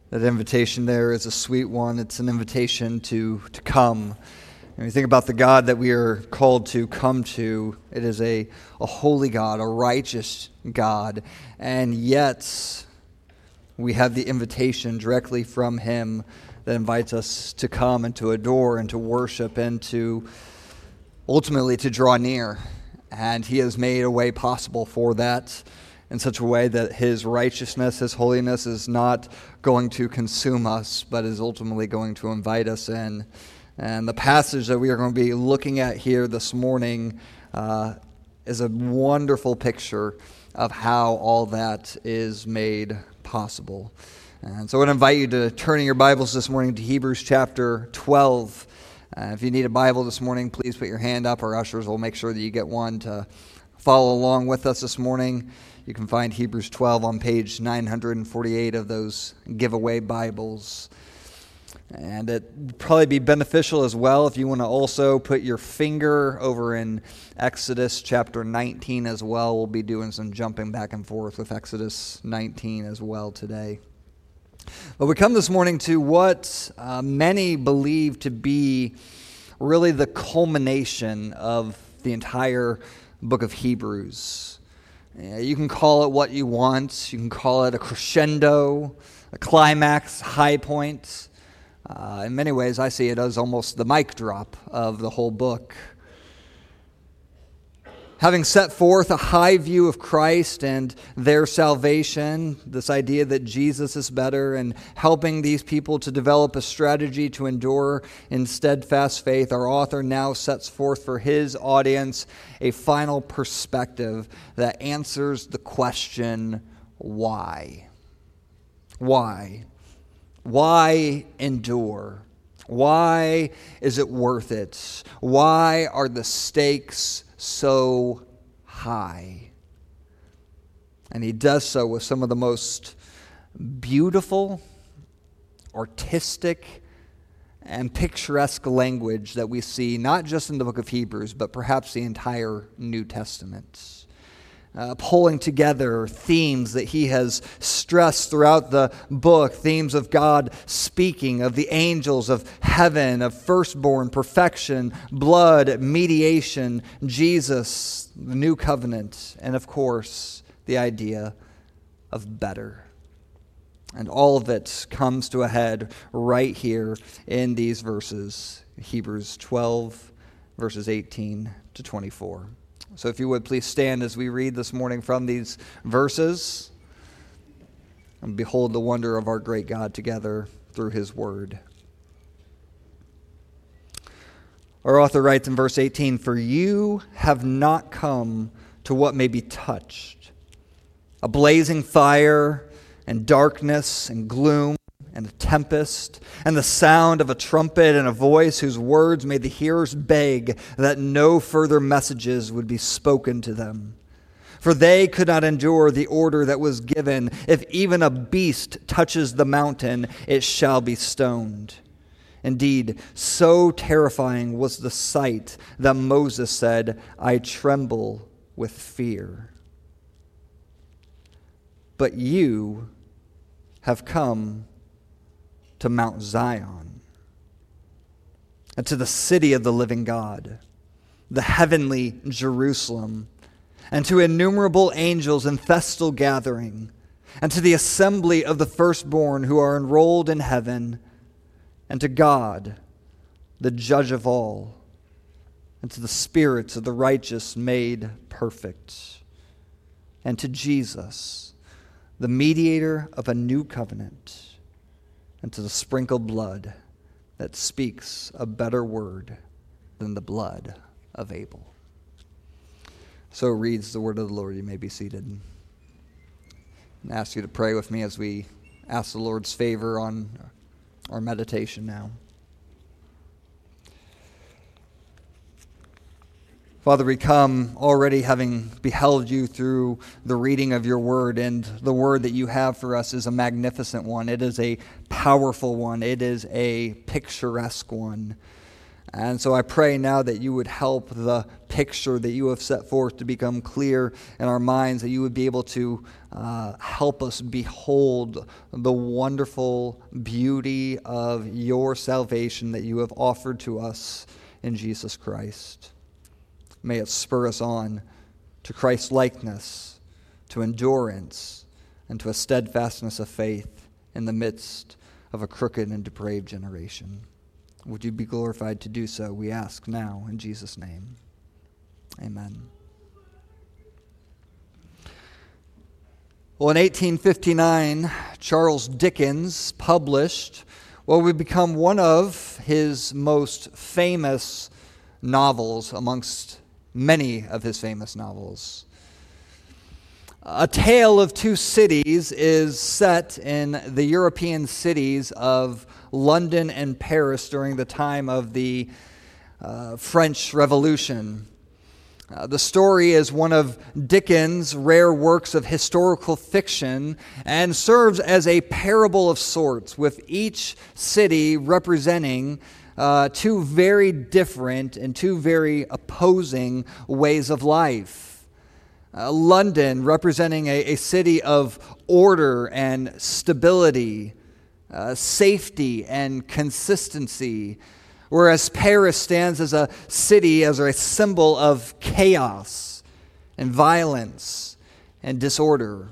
That invitation there is a sweet one. It's an invitation to come. When you think about the God that we are called to come to, it is a holy God, a righteous God, and yet we have the invitation directly from Him that invites us to come and to adore and to worship and to ultimately to draw near. And He has made a way possible for that in such a way that His righteousness, His holiness is not going to consume us, but is ultimately going to invite us in. And the passage that we are going to be looking at here this morning is a wonderful picture of how all that is made possible. And so I would invite you to turn in your Bibles this morning to Hebrews chapter 12. If you need a Bible this morning, please put your hand up. Our ushers will make sure that you get one to follow along with us this morning. You can find Hebrews 12 on page 948 of those giveaway Bibles. And it would probably be beneficial as well if you want to also put your finger over in Exodus chapter 19 as well. We'll be doing some jumping back and forth with Exodus 19 as well today. But we come this morning to what many believe to be really the culmination of the entire book of Hebrews. You can call it what you want. You can call it a crescendo, a climax, high point. In many ways, I see it as almost the mic drop of the whole book. Having set forth a high view of Christ and their salvation, this idea that Jesus is better, and helping these people to develop a strategy to endure in steadfast faith, our author now sets forth for his audience a final perspective that answers the question, why? Why? Why endure? Why is it worth it? Why are the stakes so high? And he does so with some of the most beautiful, artistic, and picturesque language that we see, not just in the book of Hebrews, but perhaps the entire New Testament. Pulling together themes that he has stressed throughout the book, themes of God speaking, of the angels, of heaven, of firstborn, perfection, blood, mediation, Jesus, the new covenant, and of course, the idea of better. And all of it comes to a head right here in these verses, Hebrews 12, verses 18 to 24. So if you would please stand as we read this morning from these verses and behold the wonder of our great God together through His Word. Our author writes in verse 18, "For you have not come to what may be touched, a blazing fire and darkness and gloom and a tempest, and the sound of a trumpet and a voice whose words made the hearers beg that no further messages would be spoken to them. For they could not endure the order that was given, if even a beast touches the mountain, it shall be stoned. Indeed, so terrifying was the sight that Moses said, 'I tremble with fear.' But you have come to Mount Zion, and to the city of the living God, the heavenly Jerusalem, and to innumerable angels in festal gathering, and to the assembly of the firstborn who are enrolled in heaven, and to God, the judge of all, and to the spirits of the righteous made perfect, and to Jesus, the mediator of a new covenant, and to the sprinkled blood that speaks a better word than the blood of Abel." So reads the word of the Lord. You may be seated. I ask you to pray with me as we ask the Lord's favor on our meditation now. Father, we come already having beheld you through the reading of your word, and the word that you have for us is a magnificent one. It is a powerful one. It is a picturesque one. And so I pray now that you would help the picture that you have set forth to become clear in our minds, that you would be able to help us behold the wonderful beauty of your salvation that you have offered to us in Jesus Christ. May it spur us on to Christ's likeness, to endurance, and to a steadfastness of faith in the midst of a crooked and depraved generation. Would you be glorified to do so, we ask now in Jesus' name. Amen. Well, in 1859, Charles Dickens published what would become one of his most famous novels amongst many of his famous novels. A Tale of Two Cities is set in the European cities of London and Paris during the time of the French Revolution. The story is one of Dickens' rare works of historical fiction and serves as a parable of sorts, with each city representing two very different and two very opposing ways of life. London representing a city of order and stability, safety and consistency, whereas Paris stands as a city, as a symbol of chaos and violence and disorder.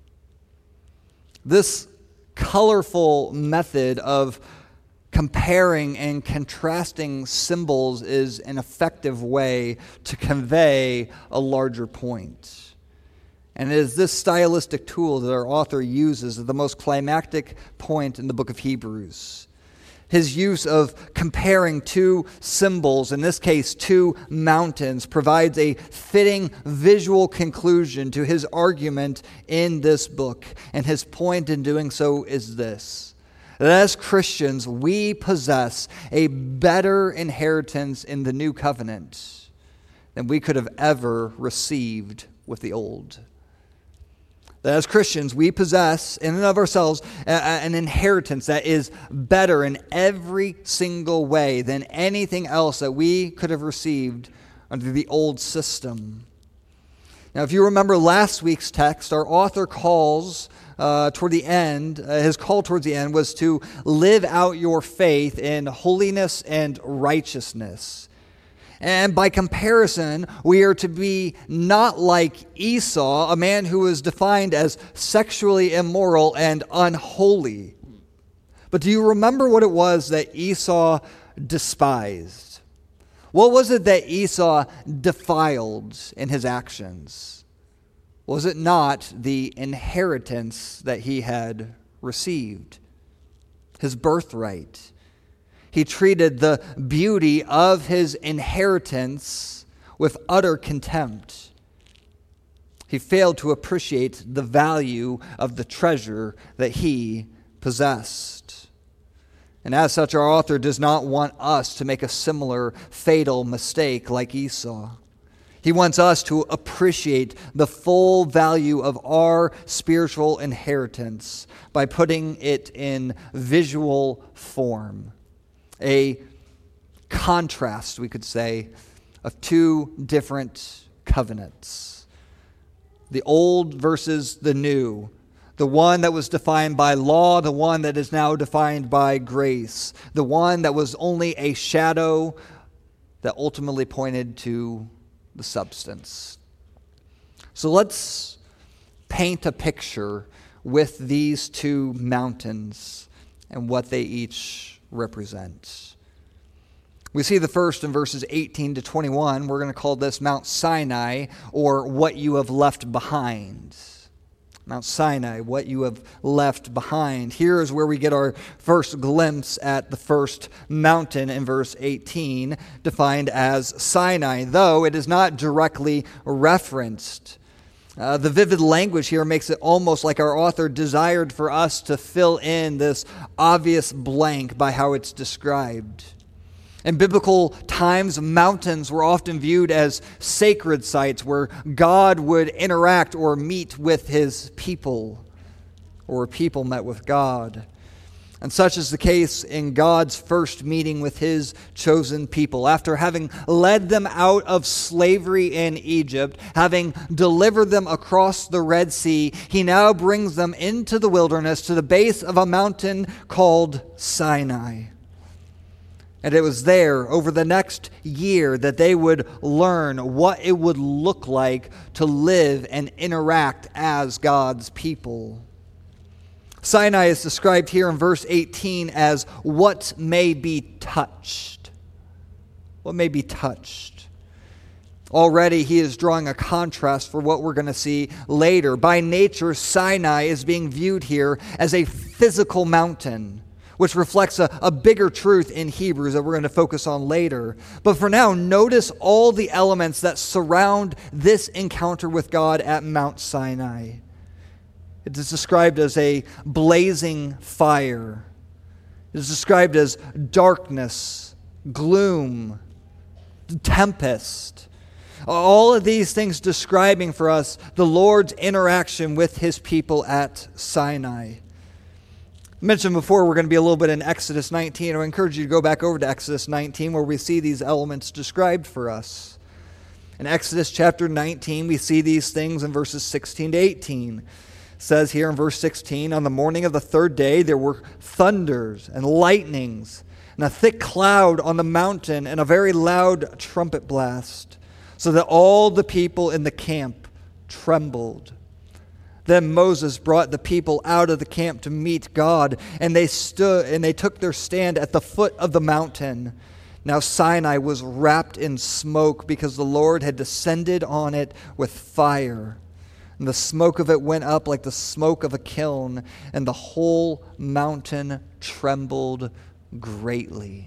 This colorful method of comparing and contrasting symbols is an effective way to convey a larger point. And it is this stylistic tool that our author uses at the most climactic point in the book of Hebrews. His use of comparing two symbols, in this case two mountains, provides a fitting visual conclusion to his argument in this book. And his point in doing so is this: that as Christians, we possess a better inheritance in the new covenant than we could have ever received with the old. That as Christians, we possess in and of ourselves an inheritance that is better in every single way than anything else that we could have received under the old system. Now, if you remember last week's text, our author calls toward the end, his call towards the end was to live out your faith in holiness and righteousness. And by comparison, we are to be not like Esau, a man who was defined as sexually immoral and unholy. But do you remember what it was that Esau despised? What was it that Esau defiled in his actions? Was it not the inheritance that he had received? His birthright. He treated the beauty of his inheritance with utter contempt. He failed to appreciate the value of the treasure that he possessed. And as such, our author does not want us to make a similar fatal mistake like Esau. He wants us to appreciate the full value of our spiritual inheritance by putting it in visual form. A contrast, we could say, of two different covenants. The old versus the new. The one that was defined by law, the one that is now defined by grace. The one that was only a shadow that ultimately pointed to the substance. So let's paint a picture with these two mountains and what they each represent. We see the first in verses 18 to 21. We're going to call this Mount Sinai, or what you have left behind. Mount Sinai, what you have left behind. Here is where we get our first glimpse at the first mountain in verse 18, defined as Sinai, though it is not directly referenced. The vivid language here makes it almost like our author desired for us to fill in this obvious blank by how it's described. In biblical times, mountains were often viewed as sacred sites where God would interact or meet with his people, or people met with God. And such is the case in God's first meeting with his chosen people. After having led them out of slavery in Egypt, having delivered them across the Red Sea, he now brings them into the wilderness to the base of a mountain called Sinai. And it was there over the next year that they would learn what it would look like to live and interact as God's people. Sinai is described here in verse 18 as what may be touched. What may be touched. Already he is drawing a contrast for what we're going to see later. By nature, Sinai is being viewed here as a physical mountain, which reflects a bigger truth in Hebrews that we're going to focus on later. But for now, notice all the elements that surround this encounter with God at Mount Sinai. It is described as a blazing fire. It is described as darkness, gloom, tempest. All of these things describing for us the Lord's interaction with his people at Sinai. I mentioned before we're going to be a little bit in Exodus 19. I encourage you to go back over to Exodus 19 where we see these elements described for us. In Exodus chapter 19, we see these things in verses 16 to 18. It says here in verse 16, on the morning of the third day there were thunders and lightnings and a thick cloud on the mountain and a very loud trumpet blast, so that all the people in the camp trembled. Then Moses brought the people out of the camp to meet God, and they stood and they took their stand at the foot of the mountain. Now Sinai was wrapped in smoke because the Lord had descended on it with fire. And the smoke of it went up like the smoke of a kiln, and the whole mountain trembled greatly.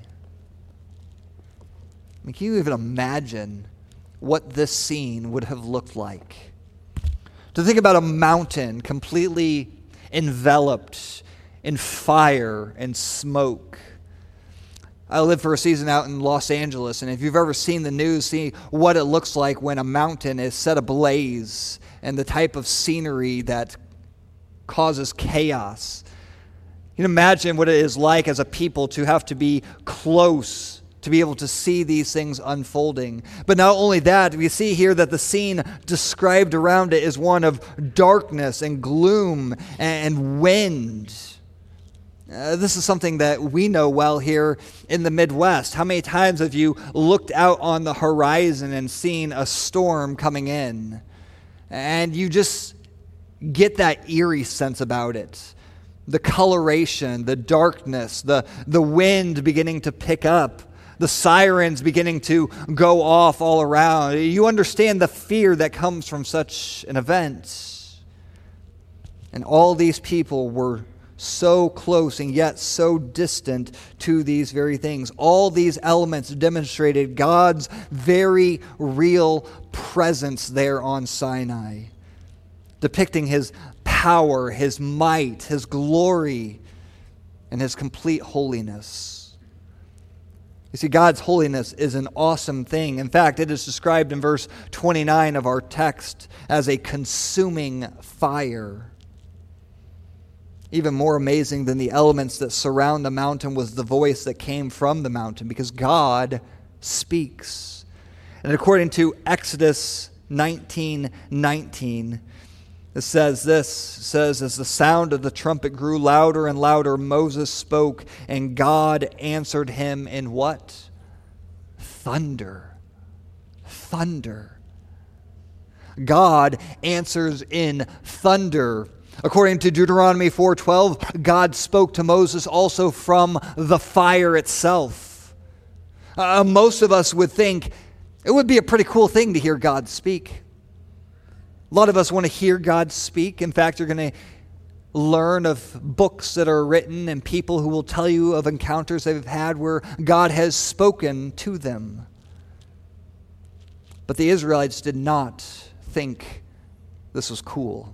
I mean, can you even imagine what this scene would have looked like? To think about a mountain completely enveloped in fire and smoke. I lived for a season out in Los Angeles, and if you've ever seen the news, see what it looks like when a mountain is set ablaze and the type of scenery that causes chaos. You can imagine what it is like as a people to have to be close to be able to see these things unfolding. But not only that, we see here that the scene described around it is one of darkness and gloom and wind. This is something that we know well here in the Midwest. How many times have you looked out on the horizon and seen a storm coming in? And you just get that eerie sense about it. The coloration, the darkness, the wind beginning to pick up, the sirens beginning to go off all around. You understand the fear that comes from such an event. And all these people were so close and yet so distant to these very things. All these elements demonstrated God's very real presence there on Sinai, depicting his power, his might, his glory, and his complete holiness. You see, God's holiness is an awesome thing. In fact, it is described in verse 29 of our text as a consuming fire. Even more amazing than the elements that surround the mountain was the voice that came from the mountain, because God speaks. And according to Exodus 19:19, it says this, as the sound of the trumpet grew louder and louder, Moses spoke, and God answered him in what? Thunder. Thunder. God answers in thunder. According to Deuteronomy 4:12, God spoke to Moses also from the fire itself. Most of us would think it would be a pretty cool thing to hear God speak. A lot of us want to hear God speak. In fact, you're going to learn of books that are written and people who will tell you of encounters they've had where God has spoken to them. But the Israelites did not think this was cool.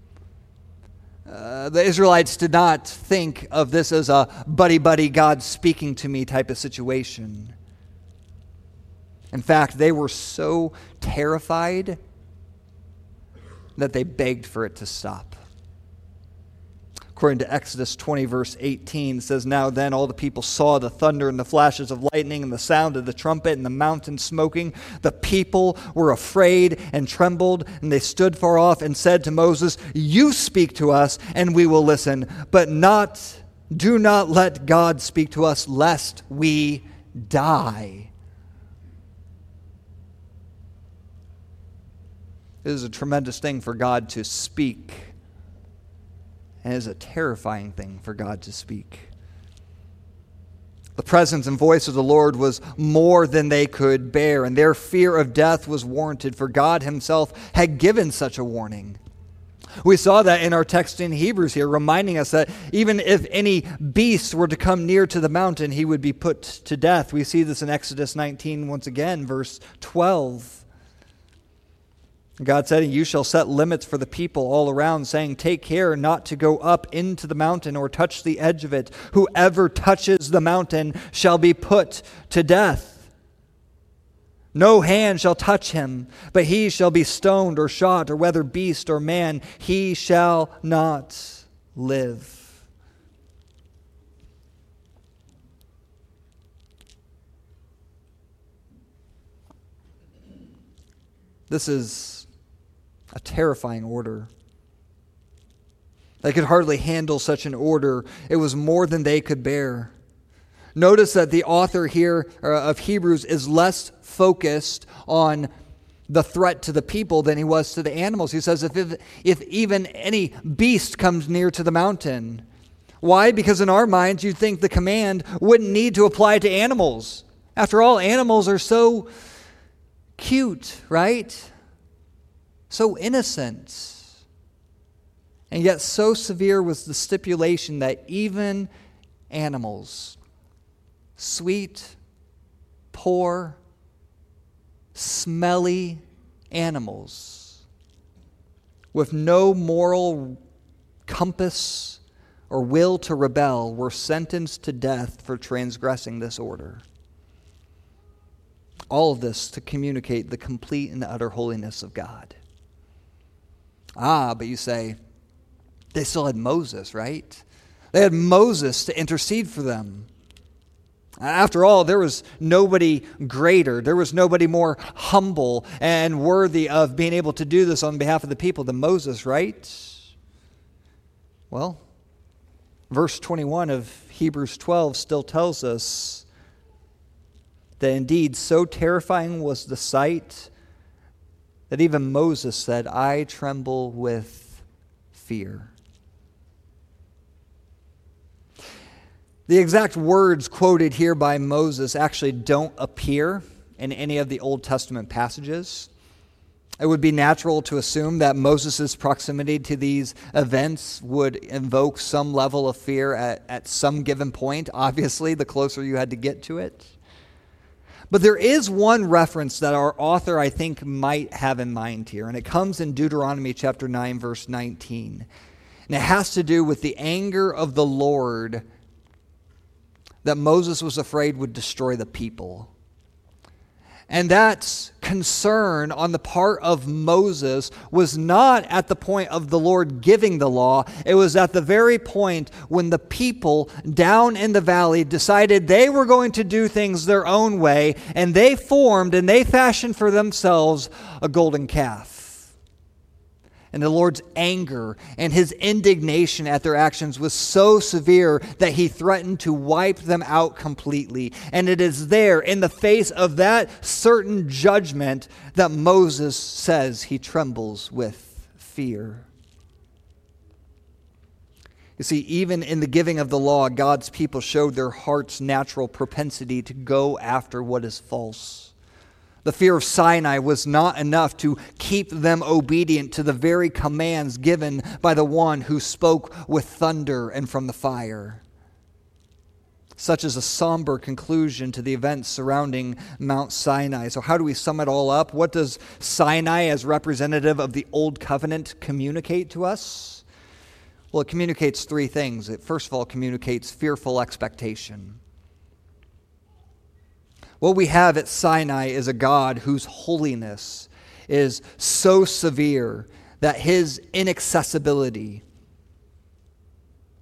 The Israelites did not think of this as a buddy-buddy God speaking to me type of situation. In fact, they were so terrified that they begged for it to stop. According to Exodus 20, verse 18, it says, "Now then all the people saw the thunder and the flashes of lightning and the sound of the trumpet and the mountain smoking. The people were afraid and trembled, and they stood far off and said to Moses, 'You speak to us, and we will listen, but do not let God speak to us, lest we die.'" It is a tremendous thing for God to speak. And it is a terrifying thing for God to speak. The presence and voice of the Lord was more than they could bear, and their fear of death was warranted, for God himself had given such a warning. We saw that in our text in Hebrews here, reminding us that even if any beast were to come near to the mountain, he would be put to death. We see this in Exodus 19 once again, verse 12. God said, "You shall set limits for the people all around, saying, 'Take care not to go up into the mountain or touch the edge of it. Whoever touches the mountain shall be put to death. No hand shall touch him, but he shall be stoned or shot, or whether beast or man, he shall not live.'" This is a terrifying order. They could hardly handle such an order. It was more than they could bear. Notice that the author here of Hebrews is less focused on the threat to the people than he was to the animals. He says, if even any beast comes near to the mountain. Why? Because in our minds, you'd think the command wouldn't need to apply to animals. After all, animals are so cute, right? So innocent. And yet so severe was the stipulation that even animals, sweet, poor, smelly animals, with no moral compass or will to rebel, were sentenced to death for transgressing this order. All of this to communicate the complete and utter holiness of God. But you say, they still had Moses, right? They had Moses to intercede for them. After all, there was nobody greater. There was nobody more humble and worthy of being able to do this on behalf of the people than Moses, right? Well, verse 21 of Hebrews 12 still tells us that indeed so terrifying was the sight that even Moses said, "I tremble with fear." The exact words quoted here by Moses actually don't appear in any of the Old Testament passages. It would be natural to assume that Moses' proximity to these events would invoke some level of fear at some given point. Obviously, the closer you had to get to it. But there is one reference that our author, I think, might have in mind here, and it comes in Deuteronomy chapter 9, verse 19. And it has to do with the anger of the Lord that Moses was afraid would destroy the people. And that concern on the part of Moses was not at the point of the Lord giving the law. It was at the very point when the people down in the valley decided they were going to do things their own way, and they formed and they fashioned for themselves a golden calf. And the Lord's anger and his indignation at their actions was so severe that he threatened to wipe them out completely. And it is there, in the face of that certain judgment, that Moses says he trembles with fear. You see, even in the giving of the law, God's people showed their heart's natural propensity to go after what is false. The fear of Sinai was not enough to keep them obedient to the very commands given by the one who spoke with thunder and from the fire. Such is a somber conclusion to the events surrounding Mount Sinai. So how do we sum it all up? What does Sinai, as representative of the Old Covenant, communicate to us? Well, it communicates three things. It first of all communicates fearful expectation. What we have at Sinai is a God whose holiness is so severe that his inaccessibility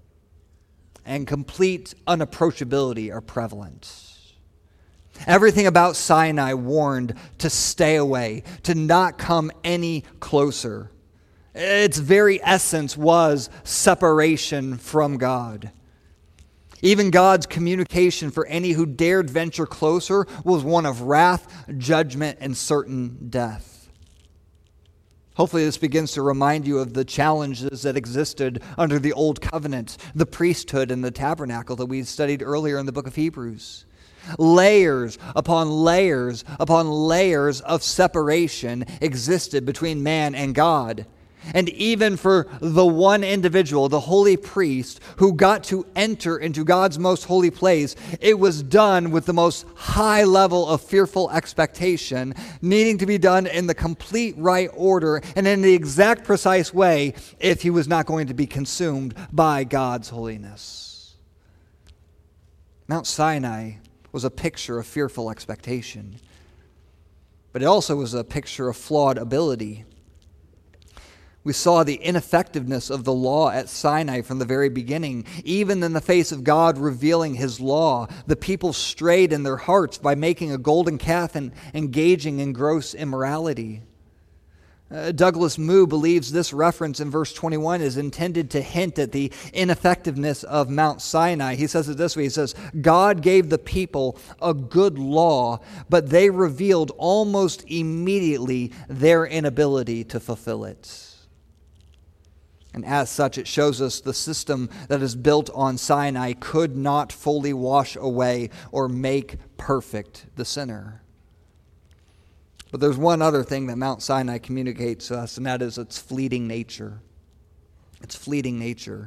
and complete unapproachability are prevalent. Everything about Sinai warned to stay away, to not come any closer. Its very essence was separation from God. Even God's communication for any who dared venture closer was one of wrath, judgment, and certain death. Hopefully this begins to remind you of the challenges that existed under the Old Covenant, the priesthood and the tabernacle that we studied earlier in the book of Hebrews. Layers upon layers upon layers of separation existed between man and God. And even for the one individual, the holy priest, who got to enter into God's most holy place, it was done with the most high level of fearful expectation, needing to be done in the complete right order and in the exact precise way if he was not going to be consumed by God's holiness. Mount Sinai was a picture of fearful expectation, but it also was a picture of flawed ability. We saw the ineffectiveness of the law at Sinai from the very beginning. Even in the face of God revealing his law, the people strayed in their hearts by making a golden calf and engaging in gross immorality. Douglas Moo believes this reference in verse 21 is intended to hint at the ineffectiveness of Mount Sinai. He says it this way. He says, God gave the people a good law, but they revealed almost immediately their inability to fulfill it. And as such, it shows us the system that is built on Sinai could not fully wash away or make perfect the sinner. But there's one other thing that Mount Sinai communicates to us, and that is its fleeting nature. Its fleeting nature.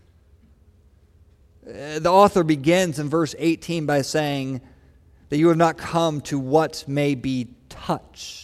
The author begins in verse 18 by saying that you have not come to what may be touched.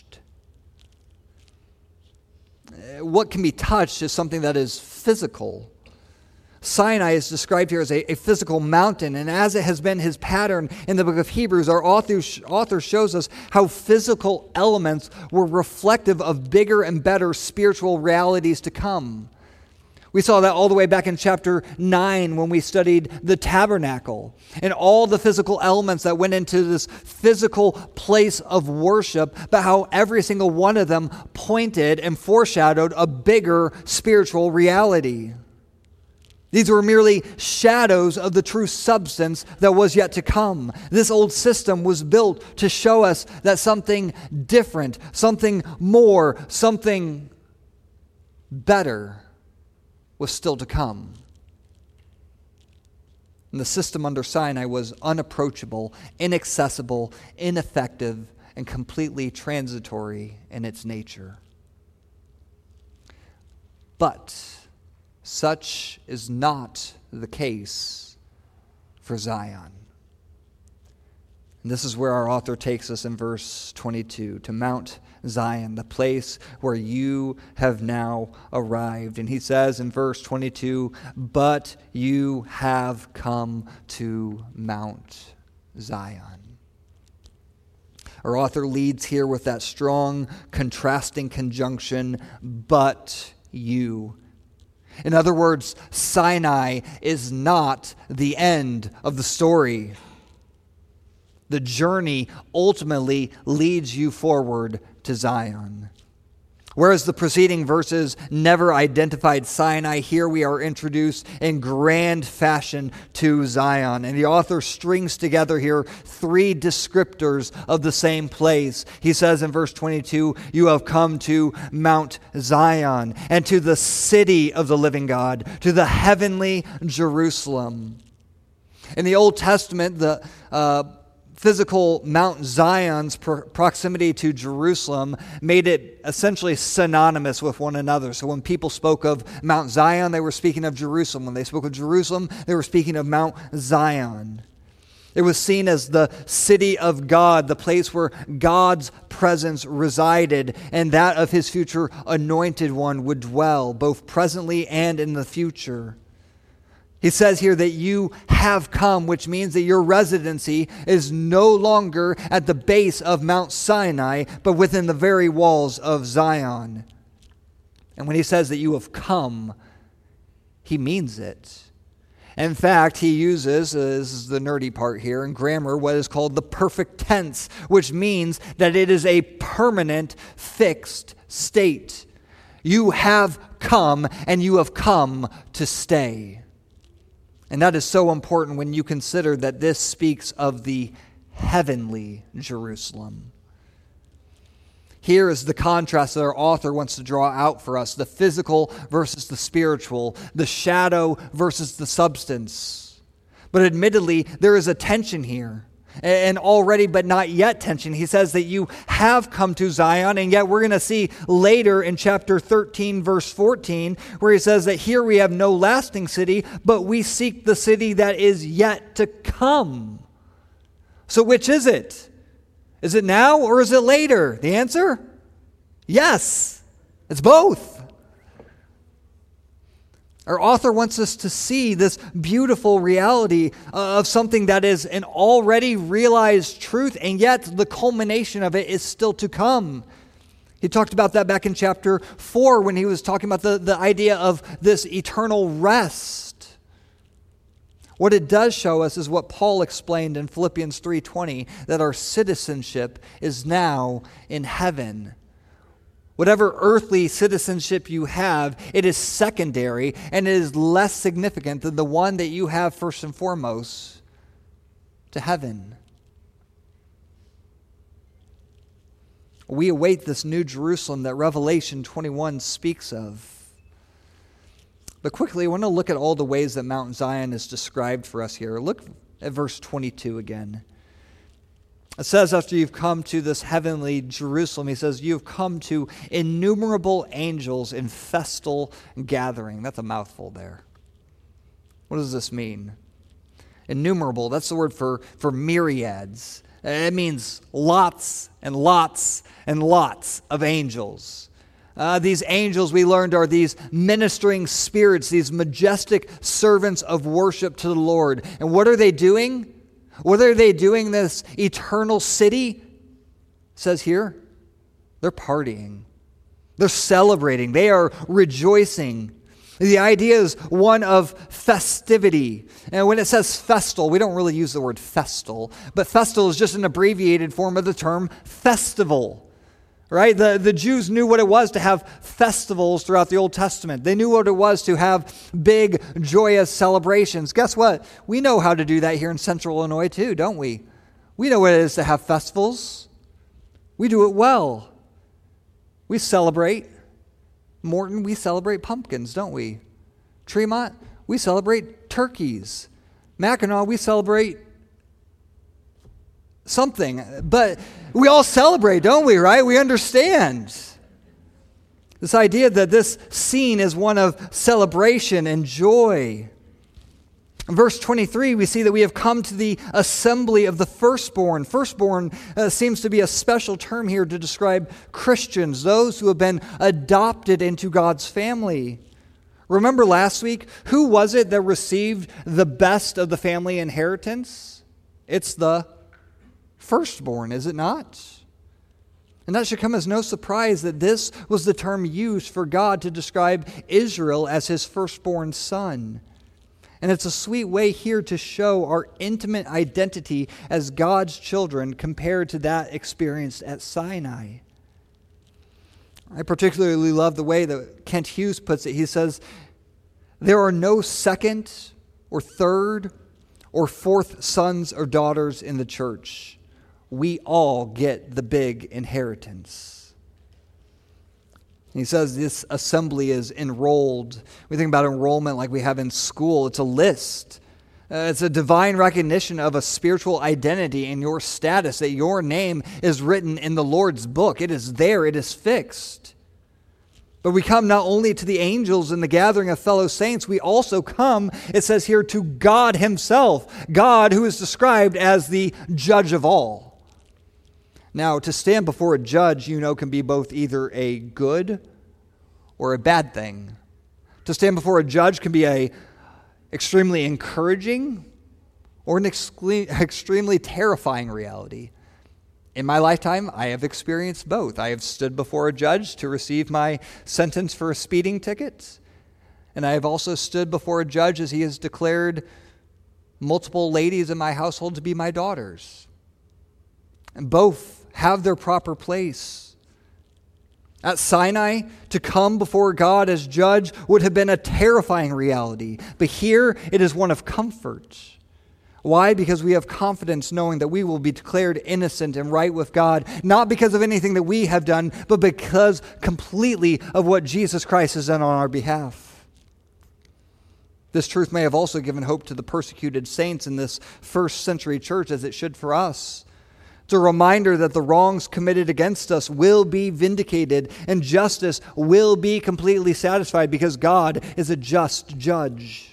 What can be touched is something that is physical. Sinai is described here as a physical mountain, and as it has been his pattern in the book of Hebrews, our author shows us how physical elements were reflective of bigger and better spiritual realities to come. We saw that all the way back in chapter 9 when we studied the tabernacle and all the physical elements that went into this physical place of worship, but how every single one of them pointed and foreshadowed a bigger spiritual reality. These were merely shadows of the true substance that was yet to come. This old system was built to show us that something different, something more, something better was still to come. And the system under Sinai was unapproachable, inaccessible, ineffective, and completely transitory in its nature. But such is not the case for Zion. And this is where our author takes us in verse 22, to Mount Zion, the place where you have now arrived. And he says in verse 22, but you have come to Mount Zion. Our author leads here with that strong contrasting conjunction, but you. In other words, Sinai is not the end of the story. The journey ultimately leads you forward to Zion. Whereas the preceding verses never identified Sinai, here we are introduced in grand fashion to Zion. And the author strings together here three descriptors of the same place. He says in verse 22, you have come to Mount Zion and to the city of the living God, to the heavenly Jerusalem. In the Old Testament, the physical Mount Zion's proximity to Jerusalem made it essentially synonymous with one another. So when people spoke of Mount Zion, they were speaking of Jerusalem. When they spoke of Jerusalem, they were speaking of Mount Zion. It was seen as the city of God, the place where God's presence resided, and that of his future anointed one would dwell, both presently and in the future. He says here that you have come, which means that your residency is no longer at the base of Mount Sinai, but within the very walls of Zion. And when he says that you have come, he means it. In fact, he uses, this is the nerdy part here in grammar, what is called the perfect tense, which means that it is a permanent, fixed state. You have come, and you have come to stay. And that is so important when you consider that this speaks of the heavenly Jerusalem. Here is the contrast that our author wants to draw out for us: the physical versus the spiritual, the shadow versus the substance. But admittedly, there is a tension here, an already but not yet tension. He says that you have come to Zion, and yet we're going to see later in chapter 13, verse 14, where he says that here we have no lasting city, but we seek the city that is yet to come. So which is it? Is it now or is it later? The answer? Yes. It's both. Our author wants us to see this beautiful reality of something that is an already realized truth, and yet the culmination of it is still to come. He talked about that back in chapter 4 when he was talking about the idea of this eternal rest. What it does show us is what Paul explained in Philippians 3:20, that our citizenship is now in heaven. Whatever earthly citizenship you have, it is secondary and it is less significant than the one that you have first and foremost, to heaven. We await this new Jerusalem that Revelation 21 speaks of. But quickly, I want to look at all the ways that Mount Zion is described for us here. Look at verse 22 again. It says after you've come to this heavenly Jerusalem, he says, you've come to innumerable angels in festal gathering. That's a mouthful there. What does this mean? Innumerable, that's the word for myriads. It means lots and lots and lots of angels. These angels, we learned, are these ministering spirits, these majestic servants of worship to the Lord. And what are they doing? What are they doing in this eternal city? It says here, they're partying. They're celebrating. They are rejoicing. The idea is one of festivity. And when it says festal, we don't really use the word festal, but festal is just an abbreviated form of the term festival. Right? The Jews knew what it was to have festivals throughout the Old Testament. They knew what it was to have big, joyous celebrations. Guess what? We know how to do that here in Central Illinois too, don't we? We know what it is to have festivals. We do it well. We celebrate. Morton, we celebrate pumpkins, don't we? Tremont, we celebrate turkeys. Mackinac, we celebrate something. But we all celebrate, don't we, right? We understand. This idea that this scene is one of celebration and joy. In verse 23, we see that we have come to the assembly of the firstborn. Firstborn seems to be a special term here to describe Christians, those who have been adopted into God's family. Remember last week, who was it that received the best of the family inheritance? It's the firstborn, is it not? And that should come as no surprise that this was the term used for God to describe Israel as his firstborn son. And it's a sweet way here to show our intimate identity as God's children compared to that experienced at Sinai. I particularly love the way that Kent Hughes puts it. He says, there are no second or third or fourth sons or daughters in the church. We all get the big inheritance. He says this assembly is enrolled. We think about enrollment like we have in school. It's a list. It's a divine recognition of a spiritual identity and your status, that your name is written in the Lord's book. It is there. It is fixed. But we come not only to the angels in the gathering of fellow saints, we also come, it says here, to God himself. God, who is described as the judge of all. Now, to stand before a judge, can be both either a good or a bad thing. To stand before a judge can be a extremely encouraging or an extremely terrifying reality. In my lifetime, I have experienced both. I have stood before a judge to receive my sentence for a speeding ticket, And I have also stood before a judge as he has declared multiple ladies in my household to be my daughters. And both have their proper place. At Sinai, to come before God as judge would have been a terrifying reality. But here it is one of comfort. Why? Because we have confidence knowing that we will be declared innocent and right with God, not because of anything that we have done, but because completely of what Jesus Christ has done on our behalf. This truth may have also given hope to the persecuted saints in this first century church, as it should for us. It's a reminder that the wrongs committed against us will be vindicated and justice will be completely satisfied because God is a just judge.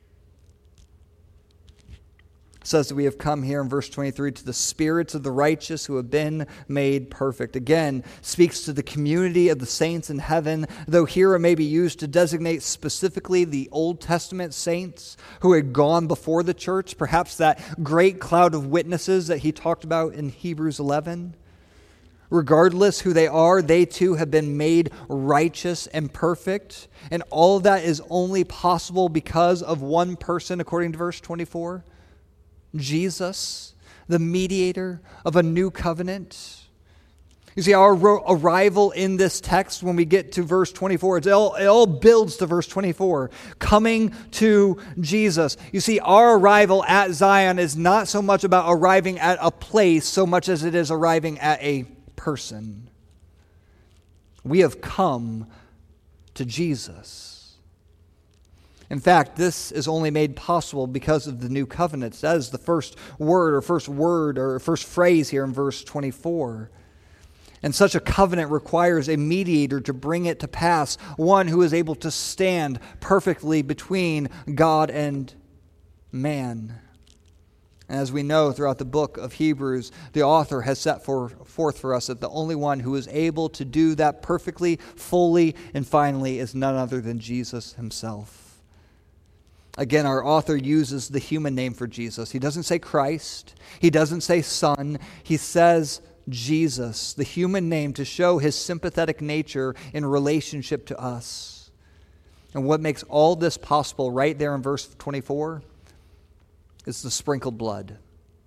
It says that we have come here in verse 23 to the spirits of the righteous who have been made perfect. Again, speaks to the community of the saints in heaven, though here it may be used to designate specifically the Old Testament saints who had gone before the church, perhaps that great cloud of witnesses that he talked about in Hebrews 11. Regardless who they are, they too have been made righteous and perfect, and all of that is only possible because of one person, according to verse 24. Jesus, the mediator of a new covenant. You see, our arrival in this text, when we get to verse 24, it all builds to verse 24. Coming to Jesus. You see, our arrival at Zion is not so much about arriving at a place, so much as it is arriving at a person. We have come to Jesus. In fact, this is only made possible because of the new covenant. That is the first word or first phrase here in verse 24. And such a covenant requires a mediator to bring it to pass, one who is able to stand perfectly between God and man. As we know throughout the book of Hebrews, the author has set forth for us that the only one who is able to do that perfectly, fully, and finally is none other than Jesus himself. Again, our author uses the human name for Jesus. He doesn't say Christ. He doesn't say Son. He says Jesus, the human name, to show his sympathetic nature in relationship to us. And what makes all this possible right there in verse 24 is the sprinkled blood.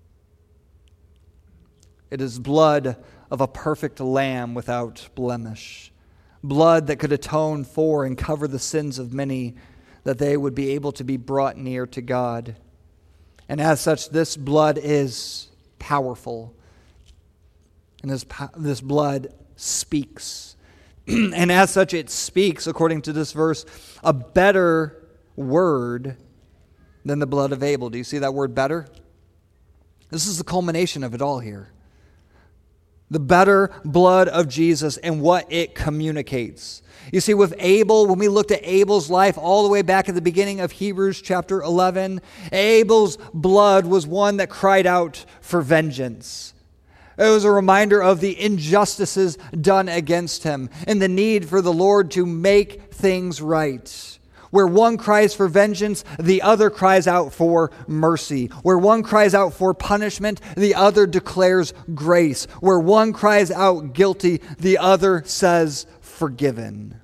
It is blood of a perfect lamb without blemish. Blood that could atone for and cover the sins of many, that they would be able to be brought near to God. And as such, this blood is powerful. And this blood speaks. And as such, it speaks, according to this verse, a better word than the blood of Abel. Do you see that word better? This is the culmination of it all here. The better blood of Jesus and what it communicates. You see, with Abel, when we looked at Abel's life all the way back at the beginning of Hebrews chapter 11, Abel's blood was one that cried out for vengeance. It was a reminder of the injustices done against him and the need for the Lord to make things right. Where one cries for vengeance, the other cries out for mercy. Where one cries out for punishment, the other declares grace. Where one cries out guilty, the other says forgiven.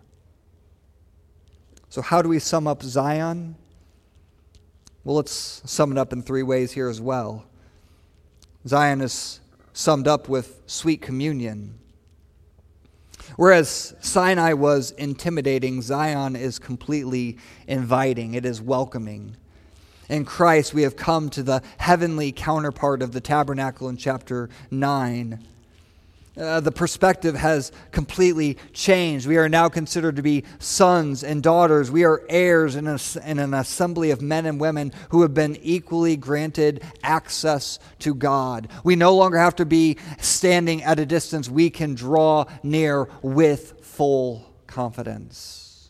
So how do we sum up Zion? Well, let's sum it up in three ways here as well. Zion is summed up with sweet communion. Whereas Sinai was intimidating, Zion is completely inviting. It is welcoming. In Christ, we have come to the heavenly counterpart of the tabernacle in chapter 9. The perspective has completely changed. We are now considered to be sons and daughters. We are heirs in an assembly of men and women who have been equally granted access to God. We no longer have to be standing at a distance. We can draw near with full confidence.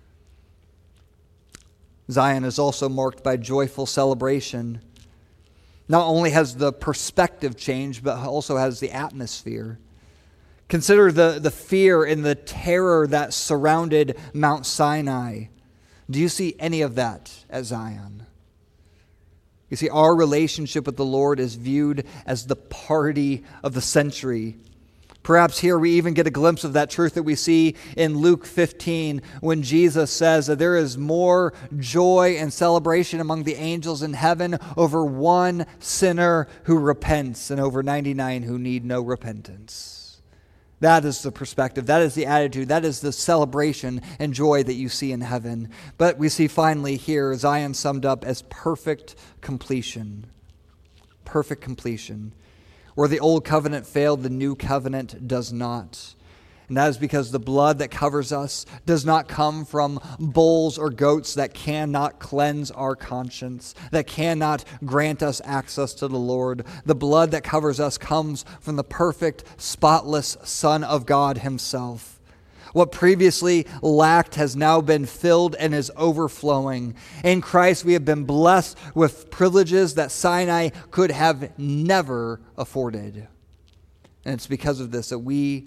Zion is also marked by joyful celebration. Not only has the perspective changed, but also has the atmosphere. Consider the fear and the terror that surrounded Mount Sinai. Do you see any of that at Zion? You see, our relationship with the Lord is viewed as the party of the century. Perhaps here we even get a glimpse of that truth that we see in Luke 15 when Jesus says that there is more joy and celebration among the angels in heaven over one sinner who repents than over 99 who need no repentance. That is the perspective. That is the attitude. That is the celebration and joy that you see in heaven. But we see finally here Zion summed up as perfect completion. Perfect completion. Where the old covenant failed, the new covenant does not. And that is because the blood that covers us does not come from bulls or goats that cannot cleanse our conscience, that cannot grant us access to the Lord. The blood that covers us comes from the perfect, spotless Son of God himself. What previously lacked has now been filled and is overflowing. In Christ, we have been blessed with privileges that Sinai could have never afforded. And it's because of this that we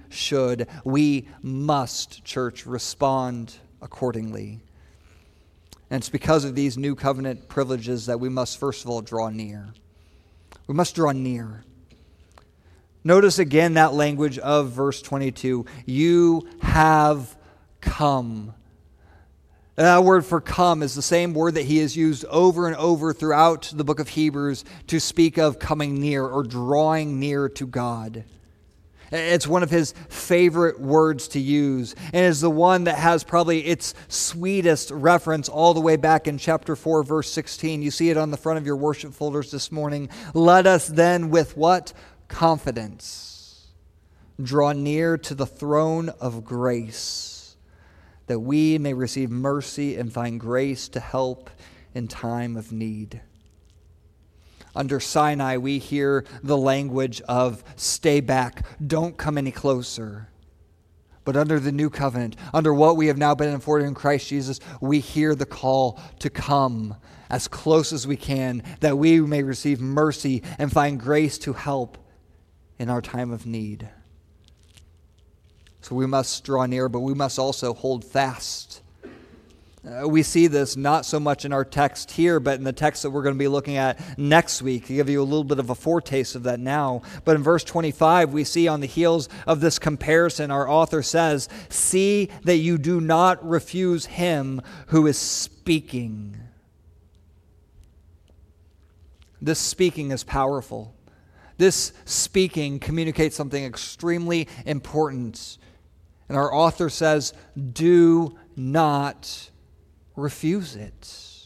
must, church, respond accordingly. And it's because of these new covenant privileges that we must, first of all, draw near. We must draw near. Notice again that language of verse 22. You have come. That word for come is the same word that he has used over and over throughout the book of Hebrews to speak of coming near or drawing near to God. It's one of his favorite words to use, and is the one that has probably its sweetest reference all the way back in chapter 4, verse 16. You see it on the front of your worship folders this morning. Let us then with what? Confidence draw near to the throne of grace, that we may receive mercy and find grace to help in time of need. Under Sinai, we hear the language of stay back, don't come any closer. But under the new covenant, under what we have now been afforded in Christ Jesus, we hear the call to come as close as we can, that we may receive mercy and find grace to help in our time of need. So we must draw near, but we must also hold fast. We see this not so much in our text here, but in the text that we're going to be looking at next week. To give you a little bit of a foretaste of that now. But in verse 25, we see on the heels of this comparison, our author says, see that you do not refuse him who is speaking. This speaking is powerful. This speaking communicates something extremely important. And our author says, do not refuse it.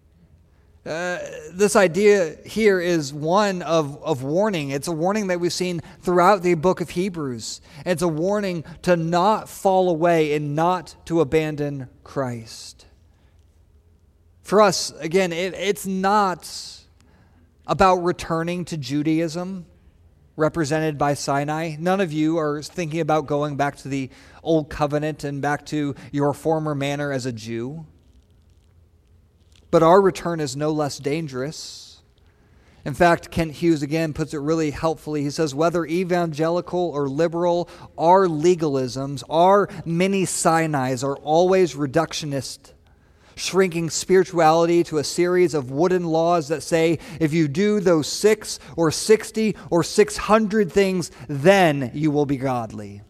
This idea here is one of warning. It's a warning that we've seen throughout the book of Hebrews. It's a warning to not fall away and not to abandon Christ. For us, again, it's not about returning to Judaism, represented by Sinai. None of you are thinking about going back to the old covenant and back to your former manner as a Jew. But our return is no less dangerous. In fact, Kent Hughes again puts it really helpfully. He says, whether evangelical or liberal, our legalisms, our mini Sinais are always reductionist, shrinking spirituality to a series of wooden laws that say, if you do those 6 or 60 or 600 things, then you will be godly.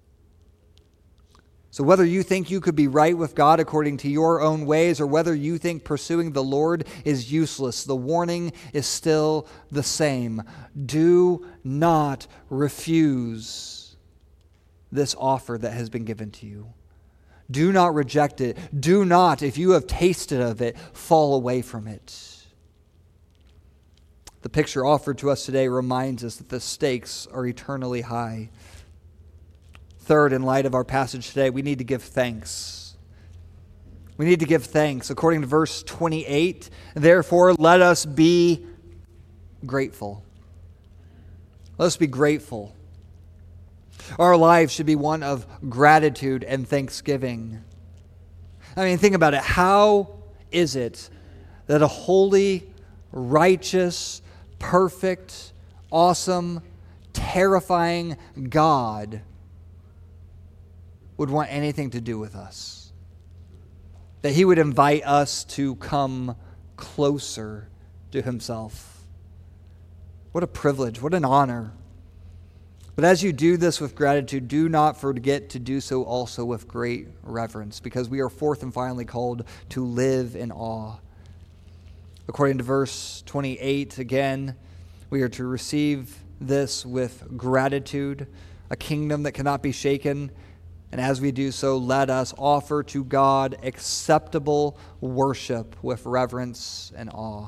So whether you think you could be right with God according to your own ways, or whether you think pursuing the Lord is useless, the warning is still the same. Do not refuse this offer that has been given to you. Do not reject it. Do not, if you have tasted of it, fall away from it. The picture offered to us today reminds us that the stakes are eternally high. Third, in light of our passage today, we need to give thanks. We need to give thanks. According to verse 28, therefore, let us be grateful. Let us be grateful. Our lives should be one of gratitude and thanksgiving. I mean, think about it. How is it that a holy, righteous, perfect, awesome, terrifying God would want anything to do with us? That he would invite us to come closer to himself. What a privilege, what an honor. But as you do this with gratitude, do not forget to do so also with great reverence, because we are fourth and finally called to live in awe. According to verse 28, again, we are to receive this with gratitude, a kingdom that cannot be shaken. And as we do so, let us offer to God acceptable worship with reverence and awe.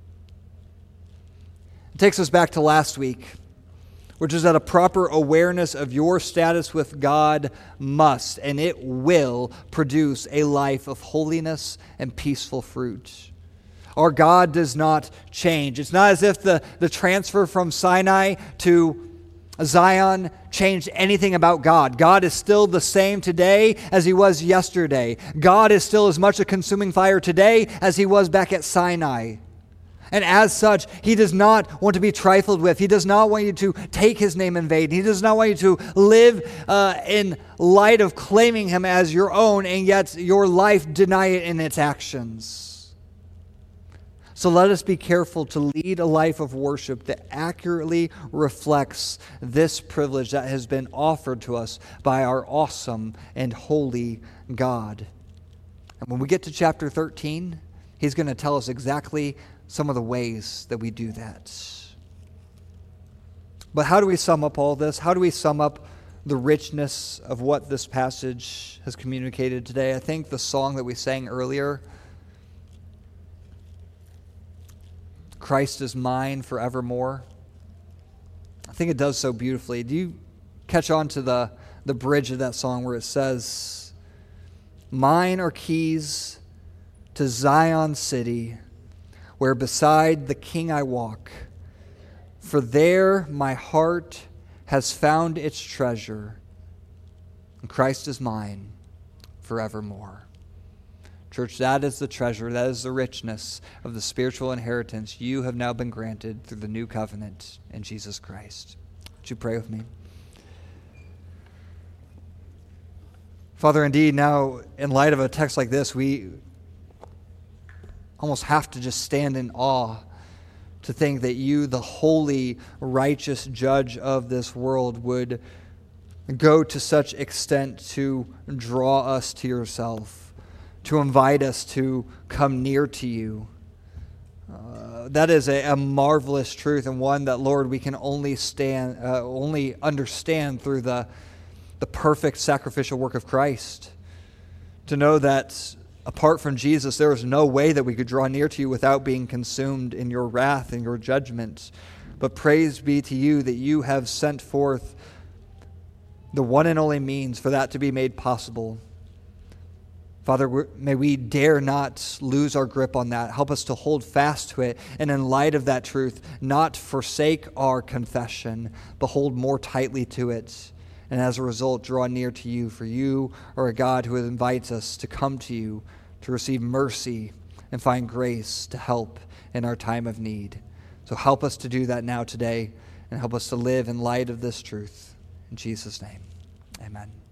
It takes us back to last week, which is that a proper awareness of your status with God must, and it will, produce a life of holiness and peaceful fruit. Our God does not change. It's not as if the transfer from Sinai to Zion changed anything about God. God is still the same today as he was yesterday. God is still as much a consuming fire today as he was back at Sinai. And as such, he does not want to be trifled with. He does not want you to take his name in vain. He does not want you to live in light of claiming him as your own, and yet your life deny it in its actions. So let us be careful to lead a life of worship that accurately reflects this privilege that has been offered to us by our awesome and holy God. And when we get to chapter 13, he's going to tell us exactly some of the ways that we do that. But how do we sum up all this? How do we sum up the richness of what this passage has communicated today? I think the song that we sang earlier, Christ is mine forevermore, I think it does so beautifully. Do you catch on to the bridge of that song where it says, mine are keys to Zion city, where beside the King I walk, for there my heart has found its treasure, and Christ is mine forevermore. Church, that is the treasure, that is the richness of the spiritual inheritance you have now been granted through the new covenant in Jesus Christ. Would you pray with me? Father, indeed, now in light of a text like this, we almost have to just stand in awe to think that you, the holy, righteous judge of this world, would go to such extent to draw us to yourself, to invite us to come near to you. That is a marvelous truth, and one that, Lord, we can only understand through the perfect sacrificial work of Christ. To know that apart from Jesus, there is no way that we could draw near to you without being consumed in your wrath and your judgment. But praise be to you that you have sent forth the one and only means for that to be made possible. Father, may we dare not lose our grip on that. Help us to hold fast to it, and in light of that truth, not forsake our confession, but hold more tightly to it. And as a result, draw near to you, for you are a God who invites us to come to you, to receive mercy and find grace to help in our time of need. So help us to do that now today, and help us to live in light of this truth. In Jesus' name, amen.